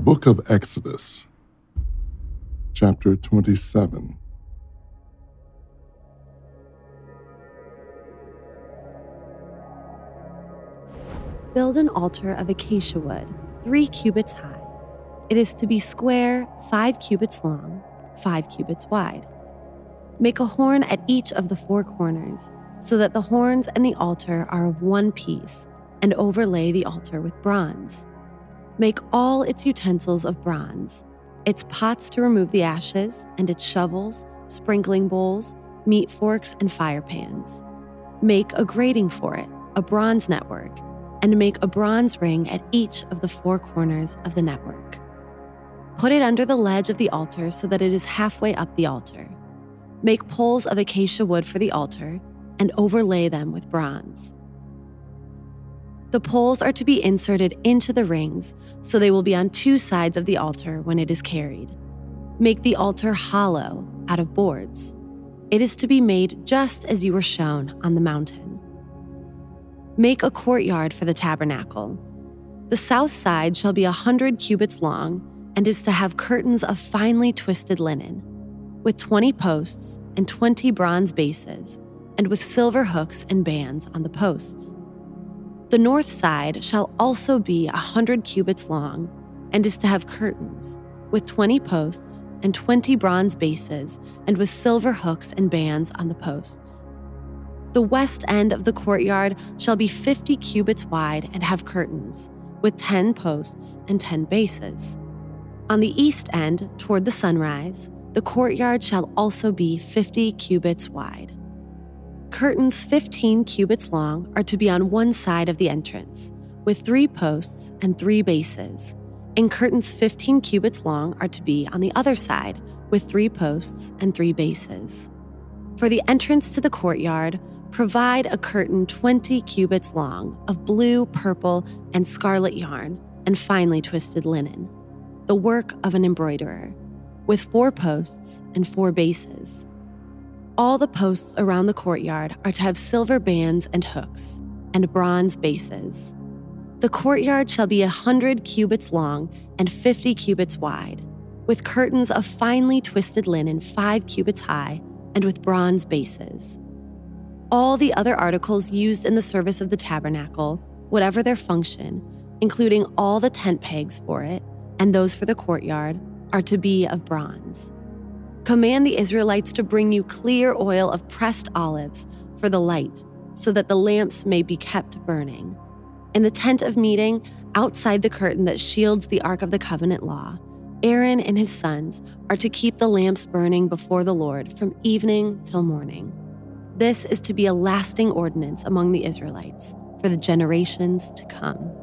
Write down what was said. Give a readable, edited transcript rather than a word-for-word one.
book of Exodus, chapter 27. Build an altar of acacia wood, 3 cubits high. It is to be square, 5 cubits long, 5 cubits wide. Make a horn at each of the 4 corners, so that the horns and the altar are of one piece, and overlay the altar with bronze. Make all its utensils of bronze, its pots to remove the ashes, and its shovels, sprinkling bowls, meat forks, and fire pans. Make a grating for it, a bronze network, and make a bronze ring at each of the 4 corners of the network. Put it under the ledge of the altar so that it is halfway up the altar. Make poles of acacia wood for the altar and overlay them with bronze. The poles are to be inserted into the rings so they will be on 2 sides of the altar when it is carried. Make the altar hollow out of boards. It is to be made just as you were shown on the mountain. Make a courtyard for the tabernacle. The south side shall be 100 cubits long and is to have curtains of finely twisted linen, with 20 posts and 20 bronze bases, and with silver hooks and bands on the posts. The north side shall also be 100 cubits long and is to have curtains, with 20 posts and 20 bronze bases, and with silver hooks and bands on the posts. The west end of the courtyard shall be 50 cubits wide and have curtains, with 10 posts and 10 bases. On the east end, toward the sunrise, the courtyard shall also be 50 cubits wide. Curtains 15 cubits long are to be on one side of the entrance, with 3 posts and 3 bases, and curtains 15 cubits long are to be on the other side, with 3 posts and 3 bases. For the entrance to the courtyard, provide a curtain 20 cubits long of blue, purple, and scarlet yarn and finely twisted linen, the work of an embroiderer, with 4 posts and 4 bases. All the posts around the courtyard are to have silver bands and hooks, and bronze bases. The courtyard shall be 100 cubits long and 50 cubits wide, with curtains of finely twisted linen 5 cubits high, and with bronze bases. All the other articles used in the service of the tabernacle, whatever their function, including all the tent pegs for it and those for the courtyard, are to be of bronze. Command the Israelites to bring you clear oil of pressed olives for the light, so that the lamps may be kept burning. In the tent of meeting, outside the curtain that shields the Ark of the Covenant law, Aaron and his sons are to keep the lamps burning before the Lord from evening till morning. This is to be a lasting ordinance among the Israelites for the generations to come.